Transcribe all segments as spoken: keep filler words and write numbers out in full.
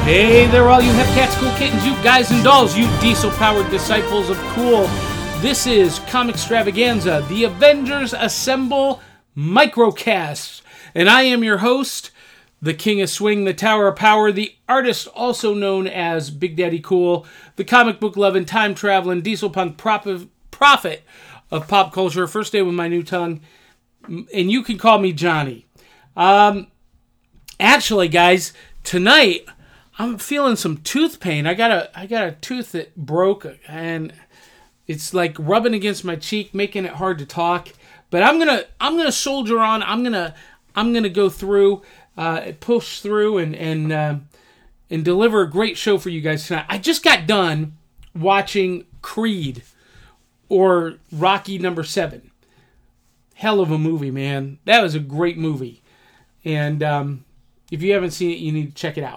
Hey there, all you hep cats, cool kittens, you guys and dolls, you diesel-powered disciples of cool. This is Comic Extravaganza, the Avengers Assemble Microcast. And I am your host, the King of Swing, the Tower of Power, the artist also known as Big Daddy Cool, the comic book loving, time traveling, diesel punk prop- prophet of pop culture, first day with my new tongue, and you can call me Johnny. Um, actually, guys, tonight I'm feeling some tooth pain. I got a I got a tooth that broke, and it's like rubbing against my cheek, making it hard to talk. But I'm gonna I'm gonna soldier on. I'm gonna I'm gonna go through, uh, push through, and and uh, and deliver a great show for you guys tonight. I just got done watching Creed, or Rocky Number Seven. Hell of a movie, man. That was a great movie, and um, if you haven't seen it, you need to check it out.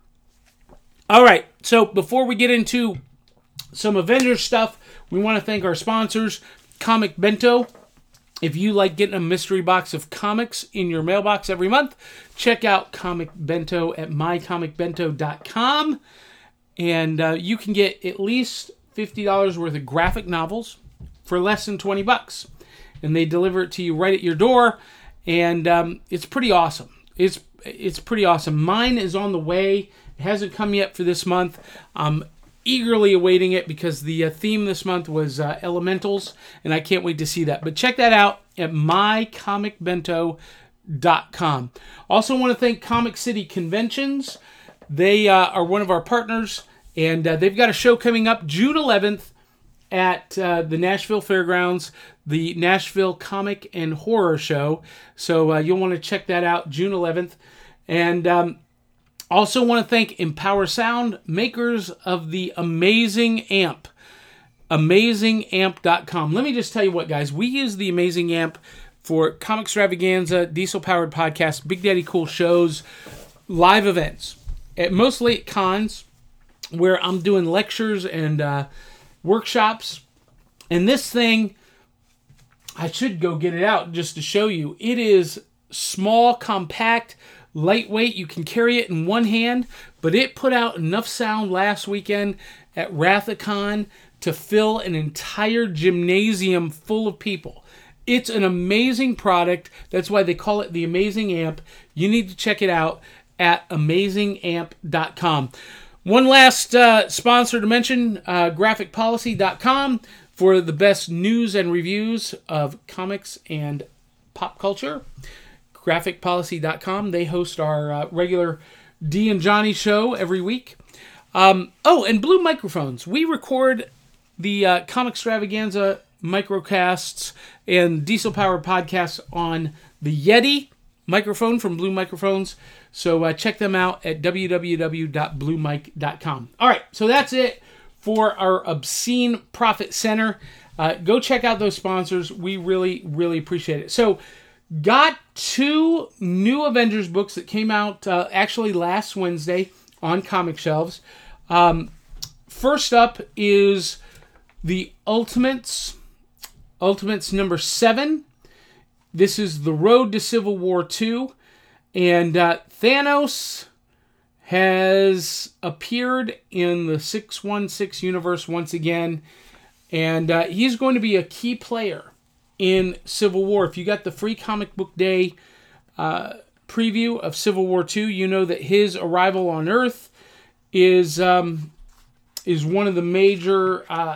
All right, so before we get into some Avengers stuff, we want to thank our sponsors, Comic Bento. If you like getting a mystery box of comics in your mailbox every month, check out Comic Bento at my comic bento dot com. And uh, you can get at least fifty dollars worth of graphic novels for less than twenty bucks. And they deliver it to you right at your door, and um, it's pretty awesome. It's, it's pretty awesome. Mine is on the way. It hasn't come yet for this month. I'm eagerly awaiting it because the uh, theme this month was uh, elementals, and I can't wait to see that. But check that out at my comic bento dot com. Also want to thank Comic City Conventions. They uh, are one of our partners, and uh, they've got a show coming up June eleventh at uh, the Nashville Fairgrounds, the Nashville Comic and Horror Show. So uh, you'll want to check that out June eleventh. And um, also want to thank Empower Sound, makers of the Amazing Amp, amazing amp dot com. Let me just tell you what, guys. We use the Amazing Amp for Comic Extravaganza, diesel-powered podcast, Big Daddy Cool shows, live events, at, mostly at cons, where I'm doing lectures and uh, workshops. And this thing, I should go get it out just to show you. It is small, compact, lightweight. You can carry it in one hand, but it put out enough sound last weekend at Rathacon to fill an entire gymnasium full of people. It's an amazing product. That's why they call it the Amazing Amp. You need to check it out at amazing amp dot com. One last uh, sponsor to mention, uh, graphic policy dot com, for the best news and reviews of comics and pop culture. graphic policy dot com. They host our uh, regular D and Johnny show every week. Um, oh, and Blue Microphones. We record the uh, Comic Extravaganza microcasts and diesel-powered podcasts on the Yeti microphone from Blue Microphones. So uh, check them out at w w w dot blue mic dot com. All right, so that's it for our Obscene Profit Center. Uh, go check out those sponsors. We really, really appreciate it. So, got two new Avengers books that came out uh, actually last Wednesday on comic shelves. Um, first up is the Ultimates, Ultimates number seven. This is The Road to Civil War two. And uh, Thanos has appeared in the six one six universe once again. And uh, he's going to be a key player in Civil War. If you got the free comic book day uh, preview of Civil War two, you know that his arrival on Earth is um, is one of the major uh,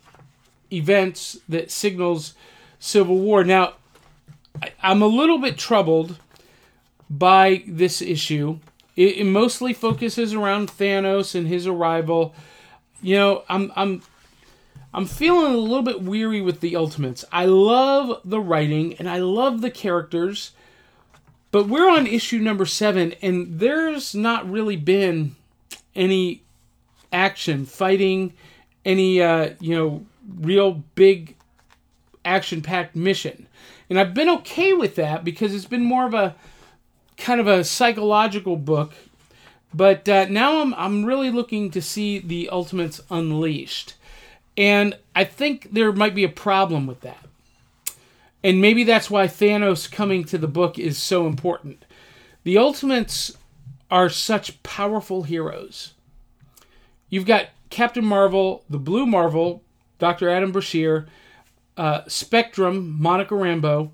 events that signals Civil War. Now, I, I'm a little bit troubled by this issue. It, it mostly focuses around Thanos and his arrival. You know, I'm I'm I'm feeling a little bit weary with the Ultimates. I love the writing and I love the characters, but we're on issue number seven and there's not really been any action, fighting, any uh, you know, real big action-packed mission. And I've been okay with that because it's been more of a kind of a psychological book. But uh, now I'm I'm really looking to see the Ultimates unleashed. And I think there might be a problem with that. And maybe that's why Thanos coming to the book is so important. The Ultimates are such powerful heroes. You've got Captain Marvel, the Blue Marvel, Doctor Adam Brashear, uh, Spectrum, Monica Rambeau,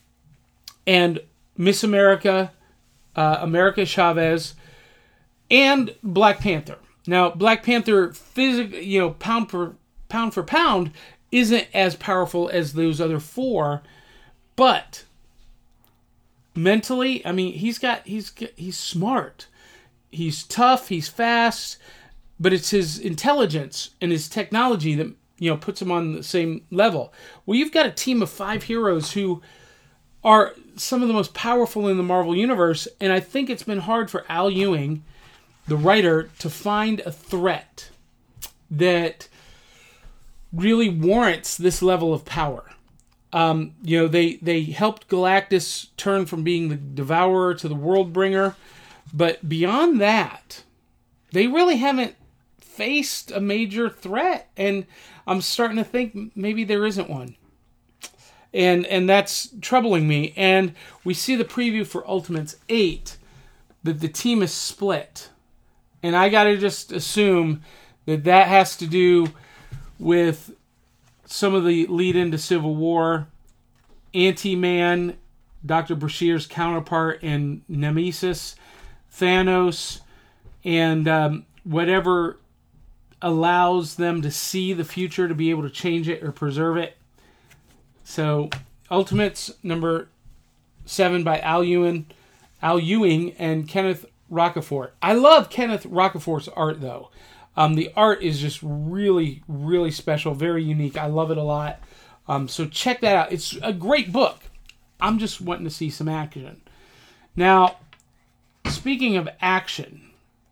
and Miss America, uh, America Chavez, and Black Panther. Now, Black Panther, physic, you know, pound for pound for pound, isn't as powerful as those other four, but mentally, I mean, he's got he's he's smart, he's tough, he's fast, but it's his intelligence and his technology that, you know, puts him on the same level. Well, you've got a team of five heroes who are some of the most powerful in the Marvel Universe, and I think it's been hard for Al Ewing, the writer, to find a threat that really warrants this level of power. Um, you know, they, they helped Galactus turn from being the Devourer to the Worldbringer, but beyond that, they really haven't faced a major threat, and I'm starting to think maybe there isn't one. And and that's troubling me. And we see the preview for Ultimates eight, that the team is split. And I got to just assume that that has to do with some of the lead into Civil War. Ant-Man, Doctor Brashear's counterpart in Nemesis, Thanos, and um, whatever allows them to see the future to be able to change it or preserve it. So, Ultimates number seven by Al Ewing, Al Ewing and Kenneth Rocafort. I love Kenneth Rocafort's art, though. Um, the art is just really, really special, very unique. I love it a lot. Um, so check that out. It's a great book. I'm just wanting to see some action. Now, speaking of action,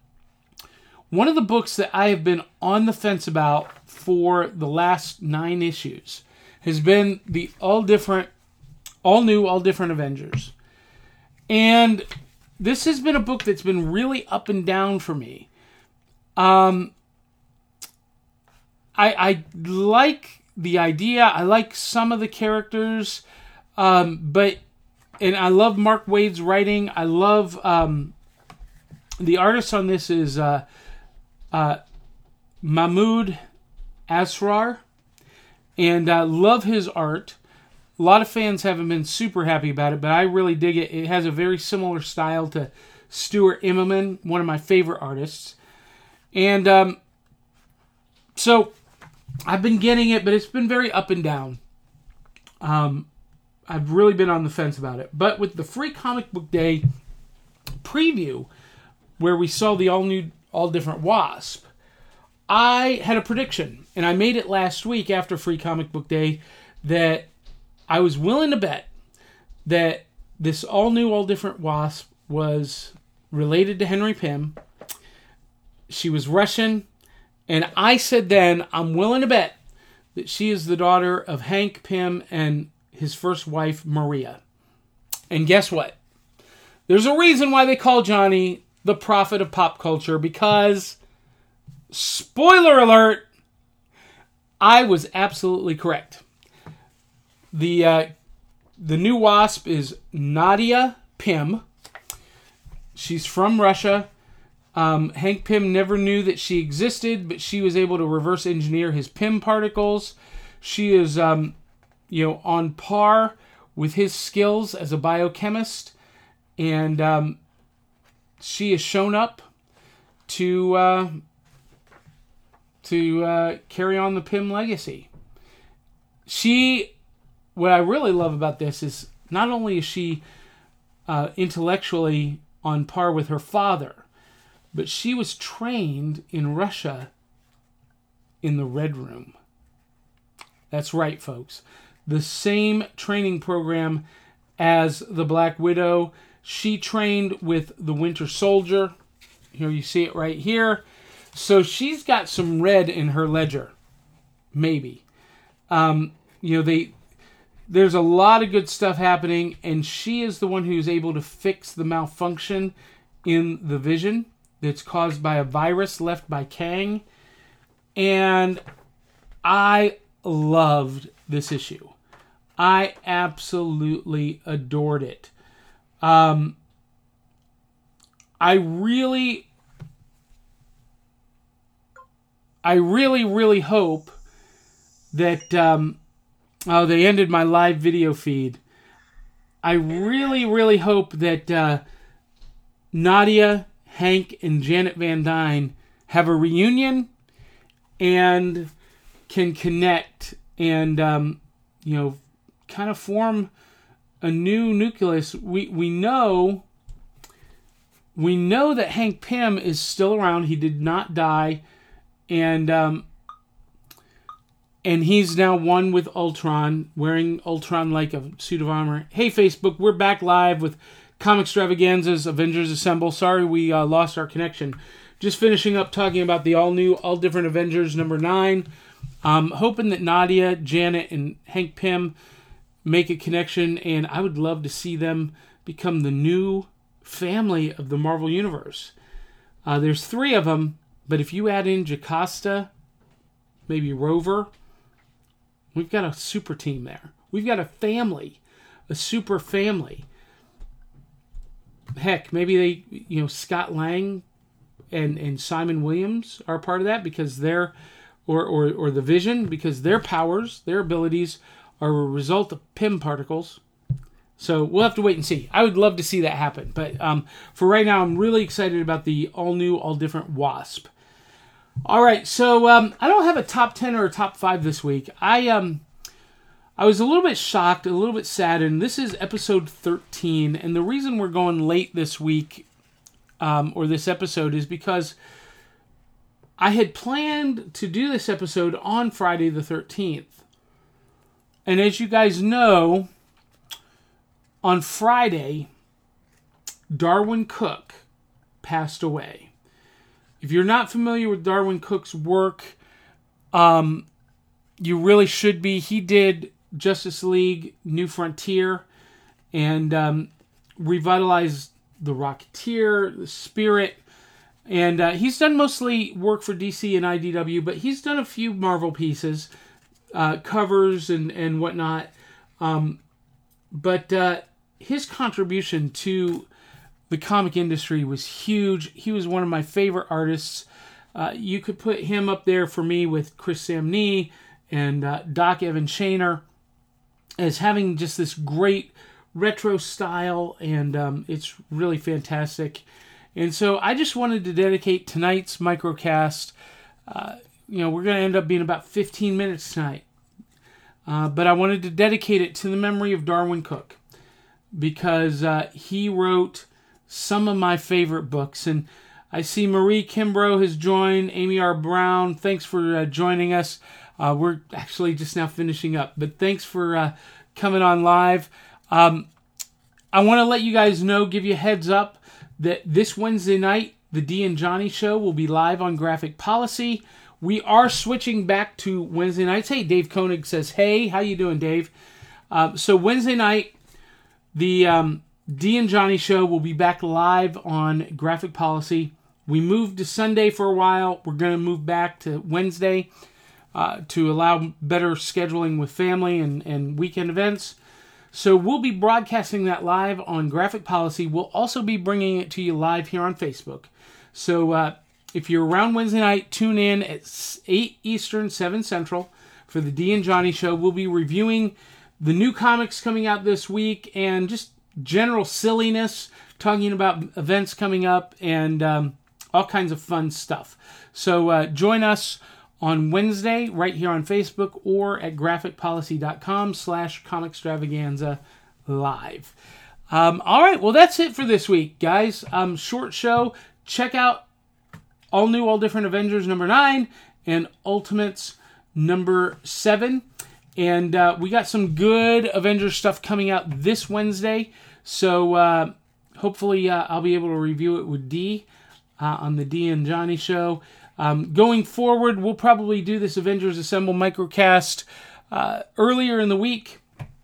one of the books that I have been on the fence about for the last nine issues has been the all different, all new, all different Avengers. And this has been a book that's been really up and down for me. Um, I, I like the idea. I like some of the characters. Um, but, and I love Mark Waid's writing. I love, um, the artist on this is, uh, uh, Mahmoud Asrar. And I uh, love his art. A lot of fans haven't been super happy about it, but I really dig it. It has a very similar style to Stuart Immonen, one of my favorite artists. And um, so I've been getting it, but it's been very up and down. Um, I've really been on the fence about it. But with the Free Comic Book Day preview, where we saw the all-new, all-different Wasp, I had a prediction, and I made it last week after Free Comic Book Day, that I was willing to bet that this all-new, all-different Wasp was related to Henry Pym. She was Russian, and I said then, I'm willing to bet that she is the daughter of Hank Pym and his first wife, Maria. And guess what? There's a reason why they call Johnny the prophet of pop culture, because, spoiler alert, I was absolutely correct. The uh, the new Wasp is Nadia Pym. She's from Russia. Um, Hank Pym never knew that she existed, but she was able to reverse engineer his Pym particles. She is, um, you know, on par with his skills as a biochemist, and um, she has shown up to uh, to uh, carry on the Pym legacy. She, what I really love about this is not only is she uh, intellectually on par with her father, but she was trained in Russia in the Red Room. That's right, folks. The same training program as the Black Widow. She trained with the Winter Soldier. Here you see it right here. So she's got some red in her ledger. Maybe. Um, you know, they there's a lot of good stuff happening, and she is the one who's able to fix the malfunction in the Vision that's caused by a virus left by Kang. And I loved this issue. I absolutely adored it. Um, I really, I really, really hope that, um, oh, they ended my live video feed. I really, really hope that uh, Nadia, Hank, and Janet Van Dyne have a reunion and can connect and, um, you know, kind of form a new nucleus. We we know we know that Hank Pym is still around. He did not die, and um, and he's now one with Ultron, wearing Ultron like a suit of armor. Hey, Facebook, we're back live with Comic Extravaganza's Avengers Assemble. Sorry we uh, lost our connection. Just finishing up talking about the all-new, all-different Avengers number nine. Um, hoping that Nadia, Janet, and Hank Pym make a connection, and I would love to see them become the new family of the Marvel Universe. Uh, there's three of them, but if you add in Jocasta, maybe Rover, we've got a super team there. We've got a family, a super family. Heck, maybe they, you know, Scott Lang and, and Simon Williams are part of that because they're, or, or, or the Vision, because their powers, their abilities are a result of Pym particles. So we'll have to wait and see. I would love to see that happen. But um, for right now, I'm really excited about the all-new, all-different Wasp. All right, so um, I don't have a top ten or a top five this week. I um, I was a little bit shocked, a little bit saddened. This is episode thirteen, and the reason we're going late this week, um, or this episode, is because I had planned to do this episode on Friday the thirteenth. And as you guys know, on Friday, Darwyn Cooke passed away. If you're not familiar with Darwyn Cooke's work, um, you really should be. He did Justice League New Frontier and um, revitalized The Rocketeer, The Spirit. And uh, he's done mostly work for D C and I D W, but he's done a few Marvel pieces, uh, covers and, and whatnot. Um, but uh, his contribution to the comic industry was huge. He was one of my favorite artists. Uh, you could put him up there for me with Chris Samnee and uh, Doc Evan Shaner as having just this great retro style, and um, it's really fantastic. And so I just wanted to dedicate tonight's microcast. Uh, you know, we're going to end up being about fifteen minutes tonight. Uh, but I wanted to dedicate it to the memory of Darwyn Cooke because uh, he wrote some of my favorite books. And I see Marie Kimbrough has joined, Amy R. Brown. Thanks for uh, joining us. Uh, we're actually just now finishing up, but thanks for uh, coming on live. Um, I want to let you guys know, give you a heads up, that this Wednesday night, the Dee and Johnny Show will be live on Graphic Policy. We are switching back to Wednesday nights. Hey, Dave Koenig says, hey, how you doing, Dave? Uh, so Wednesday night, the um, Dee and Johnny Show will be back live on Graphic Policy. We moved to Sunday for a while. We're going to move back to Wednesday uh, to allow better scheduling with family and, and weekend events. So we'll be broadcasting that live on Graphic Policy. We'll also be bringing it to you live here on Facebook. So uh, if you're around Wednesday night, tune in at eight Eastern, seven Central for the Dee and Johnny Show. We'll be reviewing the new comics coming out this week and just general silliness, talking about events coming up and um, all kinds of fun stuff. So uh, join us on Wednesday right here on Facebook or at graphicpolicy.com slash comicstravaganza live. Um, all right, well, that's it for this week, guys. Um, short show. Check out All New, All Different Avengers number nine and Ultimates number seven. And uh, we got some good Avengers stuff coming out this Wednesday. So uh, hopefully uh, I'll be able to review it with Dee uh, on the Dee and Johnny Show. Um, going forward, we'll probably do this Avengers Assemble microcast uh, earlier in the week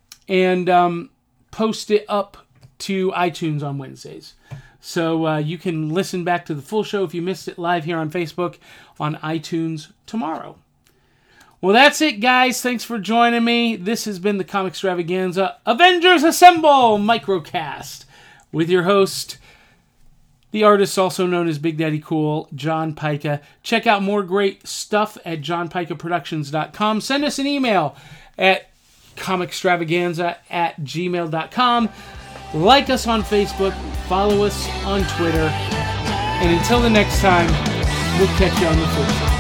and um, post it up to iTunes on Wednesdays. So uh, you can listen back to the full show if you missed it live here on Facebook on iTunes tomorrow. Well, that's it, guys. Thanks for joining me. This has been the Comic Extravaganza Avengers Assemble microcast with your host, The artist, also known as Big Daddy Cool, John Pica. Check out more great stuff at john pica productions dot com. Send us an email at comicstravaganza at gmail dot com. Like us on Facebook. Follow us on Twitter. And until the next time, we'll catch you on the flip side.